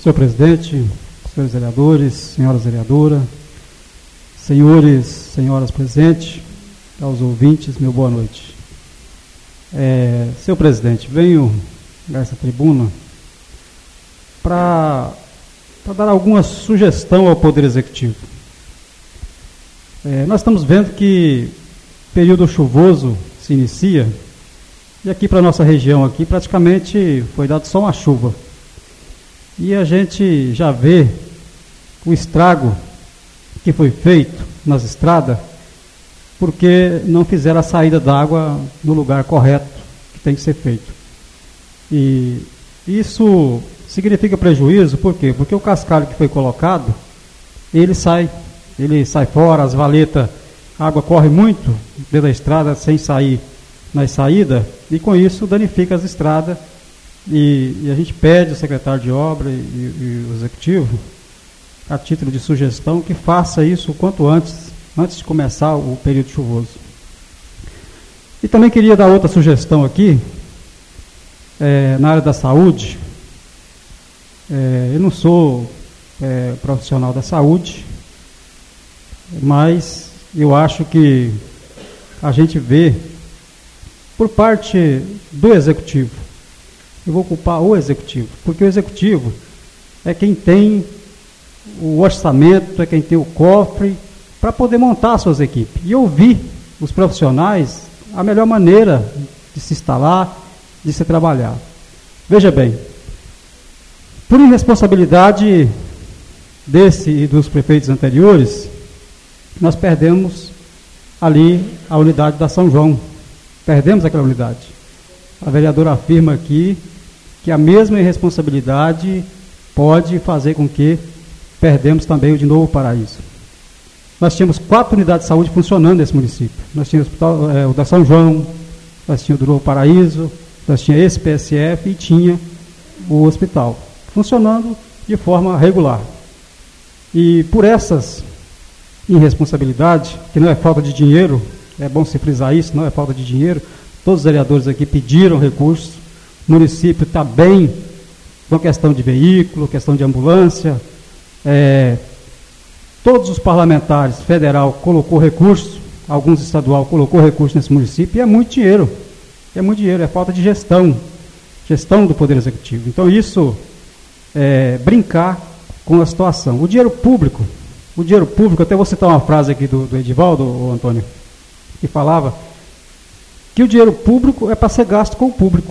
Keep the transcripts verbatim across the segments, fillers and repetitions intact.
Senhor presidente, senhores vereadores, senhoras vereadoras, senhores, senhoras presentes, aos ouvintes, meu boa noite. É, senhor presidente, venho nessa tribuna para dar alguma sugestão ao Poder Executivo. É, nós estamos vendo que o período chuvoso se inicia e aqui para a nossa região aqui praticamente foi dado só uma chuva. E a gente já vê o estrago que foi feito nas estradas porque não fizeram a saída d'água no lugar correto que tem que ser feito. E isso significa prejuízo, por quê? Porque o cascalho que foi colocado, ele sai, ele sai fora, as valetas, a água corre muito dentro da estrada sem sair nas saídas, e com isso danifica as estradas, e, e a gente pede ao secretário de obra e, e, e o executivo, a título de sugestão, que faça isso o quanto antes, antes de começar o período chuvoso. E também queria dar outra sugestão aqui, é, na área da saúde. É, eu não sou é, profissional da saúde, mas eu acho que a gente vê, por parte do executivo, eu vou culpar o executivo, porque o executivo é quem tem o orçamento, é quem tem o cofre para poder montar suas equipes. E ouvir os profissionais a melhor maneira de se instalar, de se trabalhar. Veja bem, por irresponsabilidade desse e dos prefeitos anteriores, nós perdemos ali a unidade da São João. Perdemos aquela unidade. A vereadora afirma aqui que a mesma irresponsabilidade pode fazer com que perdemos também o de Novo Paraíso. Nós tínhamos quatro unidades de saúde funcionando nesse município. Nós tínhamos o, hospital, é, o da São João, nós tínhamos o do Novo Paraíso, nós tínhamos esse P S F e tinha o hospital, funcionando de forma regular. E por essas irresponsabilidades, que não é falta de dinheiro, é bom se frisar isso, não é falta de dinheiro, todos os vereadores aqui pediram recursos, o município está bem com a questão de veículo, questão de ambulância, é, todos os parlamentares federal colocou recurso, alguns estadual colocou recurso nesse município, e é muito dinheiro, é muito dinheiro, é falta de gestão, gestão do Poder Executivo. Então isso é brincar com a situação. O dinheiro público, o dinheiro público, até vou citar uma frase aqui do, do Edivaldo, o Antônio, que falava que o dinheiro público é para ser gasto com o público.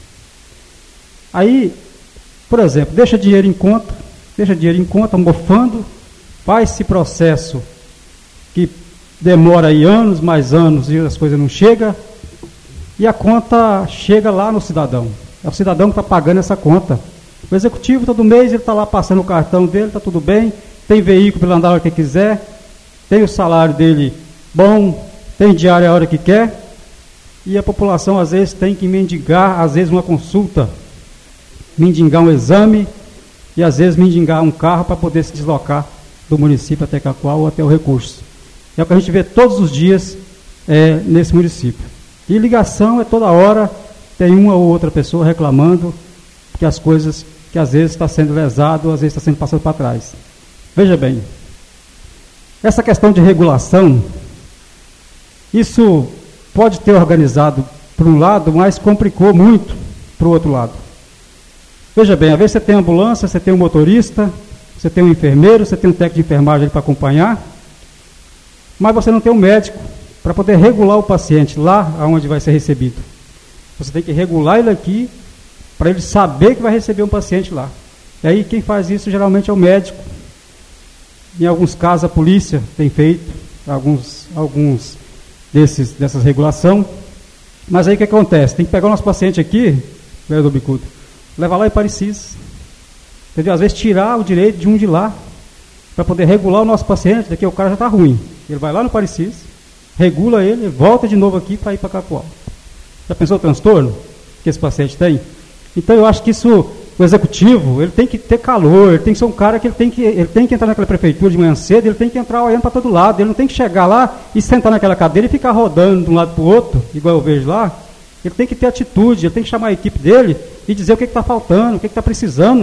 Aí, por exemplo, deixa dinheiro em conta, deixa dinheiro em conta, mofando, faz esse processo que demora aí anos, mais anos, e as coisas não chegam, e a conta chega lá no cidadão. É o cidadão que está pagando essa conta. O executivo, todo mês, ele está lá passando o cartão dele, está tudo bem, tem veículo para ele andar a hora que quiser, tem o salário dele bom, tem diário a hora que quer, e a população às vezes tem que mendigar, às vezes uma consulta, mendigar um exame, e às vezes mendigar um carro para poder se deslocar do município até Cacoal ou até o recurso. É o que a gente vê todos os dias é, nesse município. E ligação é toda hora, tem uma ou outra pessoa reclamando que as coisas que às vezes está sendo lesado, às vezes está sendo passado para trás. Veja bem, essa questão de regulação, isso pode ter organizado por um lado, mas complicou muito para o outro lado. Veja bem, às vezes você tem ambulância, você tem um motorista, você tem um enfermeiro, você tem um técnico de enfermagem para acompanhar, mas você não tem um médico para poder regular o paciente lá onde vai ser recebido. Você tem que regular ele aqui para ele saber que vai receber um paciente lá. E aí quem faz isso geralmente é o médico. Em alguns casos a polícia tem feito alguns, alguns desses, dessas regulação. Mas aí o que acontece? Tem que pegar o nosso paciente aqui, vereador Bicudo, levar lá em Parecis. Entendeu? Às vezes tirar o direito de um de lá para poder regular o nosso paciente, daqui o cara já está ruim. Ele vai lá no Parecis, regula ele, volta de novo aqui para ir para Cacoal. Já pensou o transtorno que esse paciente tem? Então eu acho que isso, o executivo, ele tem que ter calor, ele tem que ser um cara que ele tem que, ele tem que entrar naquela prefeitura de manhã cedo, ele tem que entrar olhando para todo lado, ele não tem que chegar lá e sentar naquela cadeira e ficar rodando de um lado para o outro, igual eu vejo lá. Ele tem que ter atitude, ele tem que chamar a equipe dele e dizer o que está faltando, o que está precisando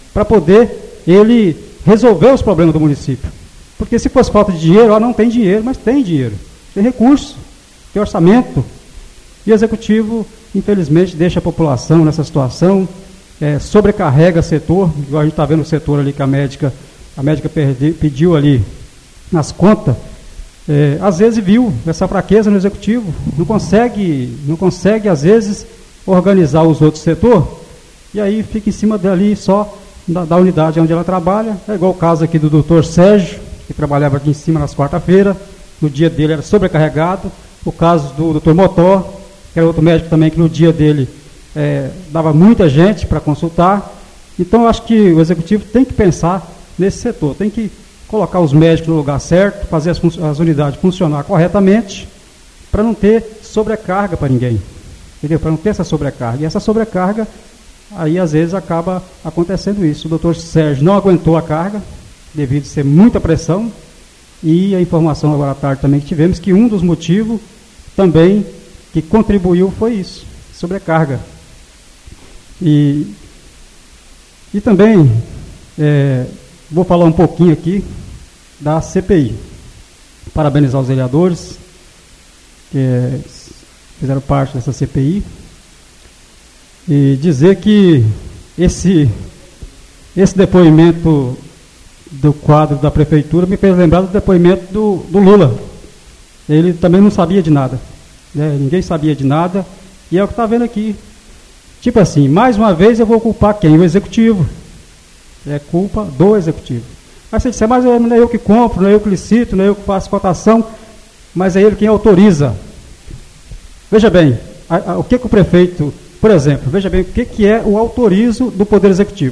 para poder ele resolver os problemas do município. Porque se fosse falta de dinheiro, ó, não tem dinheiro, mas tem dinheiro, tem recurso, tem orçamento. E o executivo, infelizmente, deixa a população nessa situação, é, sobrecarrega o setor, igual a gente está vendo o setor ali que a médica, a médica perde, pediu ali nas contas, é, às vezes viu essa fraqueza no executivo, não consegue, não consegue às vezes organizar os outros setores, e aí fica em cima dali só da, da unidade onde ela trabalha. É igual o caso aqui do doutor Sérgio, que trabalhava aqui em cima nas quarta-feiras, no dia dele era sobrecarregado. O caso do doutor Motó, que era outro médico também, que no dia dele é, dava muita gente para consultar. Então, eu acho que o executivo tem que pensar nesse setor, tem que colocar os médicos no lugar certo, fazer as, as unidades funcionar corretamente, para não ter sobrecarga para ninguém, entendeu? Para não ter essa sobrecarga. E essa sobrecarga, aí às vezes acaba acontecendo isso. O doutor Sérgio não aguentou a carga, devido a ser muita pressão, e a informação agora à tarde também que tivemos, que um dos motivos também que contribuiu foi isso, sobrecarga. E, e também, é, vou falar um pouquinho aqui da C P I. Parabenizar os vereadores que é, fizeram parte dessa C P I e dizer que esse, esse depoimento do quadro da prefeitura me fez lembrar do depoimento do, do Lula. Ele também não sabia de nada, né? Ninguém sabia de nada, e é o que está vendo aqui. Tipo assim, mais uma vez eu vou culpar quem? O executivo. É culpa do executivo. Mas você disser, mas não é eu que compro, não é eu que licito, não é eu que faço cotação, mas é ele quem autoriza. Veja bem, a, a, o que, que o prefeito, por exemplo, veja bem o que, que é o autorizo do Poder Executivo.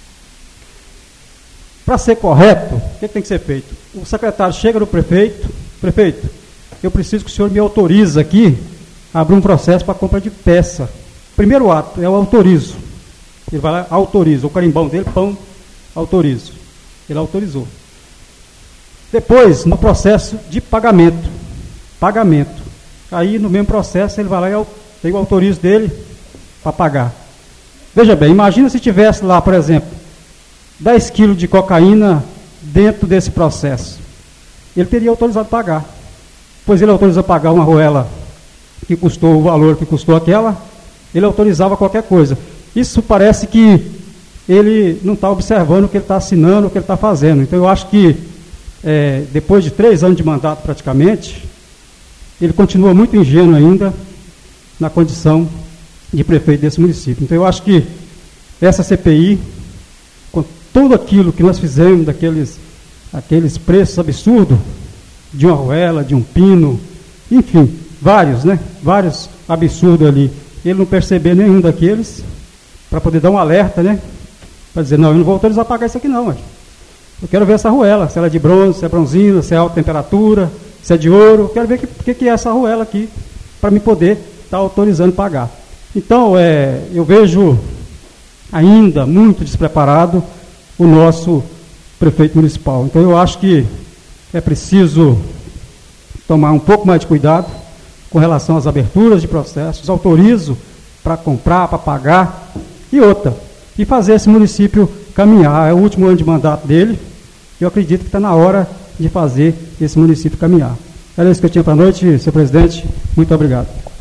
Para ser correto, o que, que tem que ser feito? O secretário chega no prefeito, prefeito, eu preciso que o senhor me autorize aqui a abrir um processo para compra de peça. Primeiro ato é o autorizo. Ele vai lá, autoriza, o carimbão dele, pão, autorizo. Ele autorizou. Depois, no processo de pagamento. Pagamento. Aí, no mesmo processo, ele vai lá e tem o autorizo dele para pagar. Veja bem, imagina se tivesse lá, por exemplo, dez quilos de cocaína dentro desse processo. Ele teria autorizado a pagar. Pois ele autorizou a pagar uma arruela que custou o valor que custou aquela, ele autorizava qualquer coisa. Isso parece que ele não está observando o que ele está assinando, o que ele está fazendo. Então, eu acho que, é, depois de três anos de mandato praticamente, ele continua muito ingênuo ainda na condição de prefeito desse município. Então, eu acho que essa C P I, com tudo aquilo que nós fizemos, daqueles aqueles preços absurdos, de uma arruela, de um pino, enfim, vários, né? Vários absurdos ali. Ele não percebeu nenhum daqueles, para poder dar um alerta, né? Para dizer, não, eu não vou autorizar a pagar isso aqui não, mas eu quero ver essa arruela, se ela é de bronze, se é bronzina, se é alta temperatura, se é de ouro, eu quero ver o que, que é essa arruela aqui, para me poder estar tá autorizando pagar. Então, é, eu vejo ainda muito despreparado o nosso prefeito municipal. Então, eu acho que é preciso tomar um pouco mais de cuidado com relação às aberturas de processos, autorizo para comprar, para pagar, e outra, e fazer esse município caminhar. É o último ano de mandato dele, eu acredito que está na hora de fazer esse município caminhar. Era isso que eu tinha para a noite, senhor presidente, muito obrigado.